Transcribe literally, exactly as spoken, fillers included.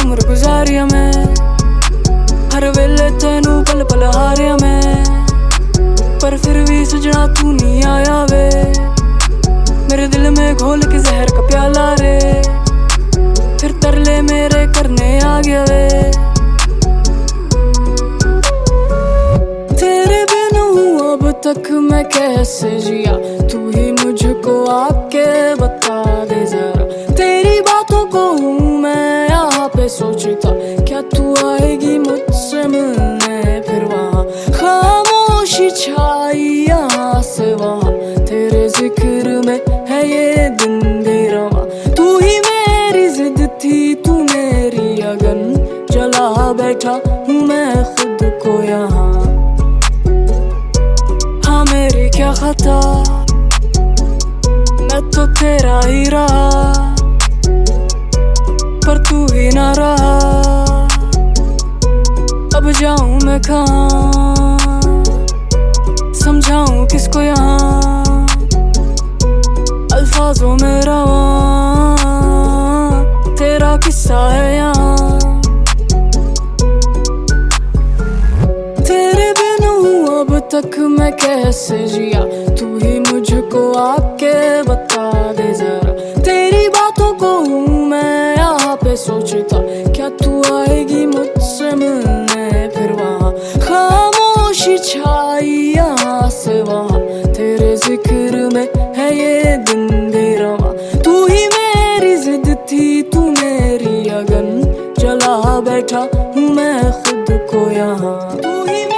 उम्र गुजारिया मैं, हर वेले तेनू पल पल हारिया मैं, पर फिर भी सजना तू नहीं आया वे, मेरे दिल में घोल के जहर का प्याला रे, फिर तरले मेरे करने आ गया वे। तेरे बिन हूँ अब तक मैं कैसे जिया, तू ही मुझको आके बता दे जरा, तेरी बातों को हूँ मैं यहाँ पे सोचता, क्या तू आएगी मुझसे मिलने फिर वहाँ, खामोशी छाई यहाँ से वहाँ, तेरे जिक्र में है ये दिन भी रवा, तू ही मेरी जिद थी तू मेरी अगन, जला बैठा हूँ मैं खुद को यहाँ। हाँ मेरी क्या खता, मैं तो तेरा ही रहा, पर तू ही ना रहा, अब जाऊं मैं कहाँ, समझाऊं किसको यहाँ, अल्फाजों में रवा तेरा किस्सा है यहाँ। तेरे बिन हूँ अब तक मैं कैसे जिया, तू ही मुझको आके बता दे जरा, तेरी बातों को हूँ मैं यहाँ पे सोचता, क्या तू आएगी मुझसे मिलने फिर वहाँ, खामोशी छाई यहाँ से वहाँ, तेरे जिक्र में है ये दिन भी रवा, तू ही मेरी जिद थी तू मेरी अगन, जला बैठा हूँ मैं खुद को यहाँ, तू ही